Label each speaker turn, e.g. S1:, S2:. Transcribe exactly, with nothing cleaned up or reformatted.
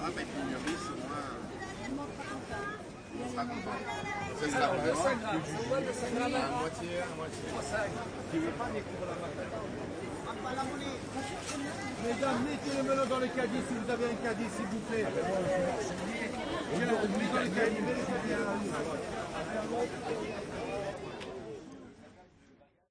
S1: l'arabe et puis mûrisse, au moins, on sera content. C'est
S2: Alors,
S1: ça,
S2: de cinq grammes, ça va de cinq grammes.
S1: à moitié, à moitié.
S2: Tu veux pas découvrir la matin? Mesdames, mettez le melon dans le caddie si vous avez un caddie, s'il vous plaît. Tiens, mets dans le caddie, mets le caddie à la rue.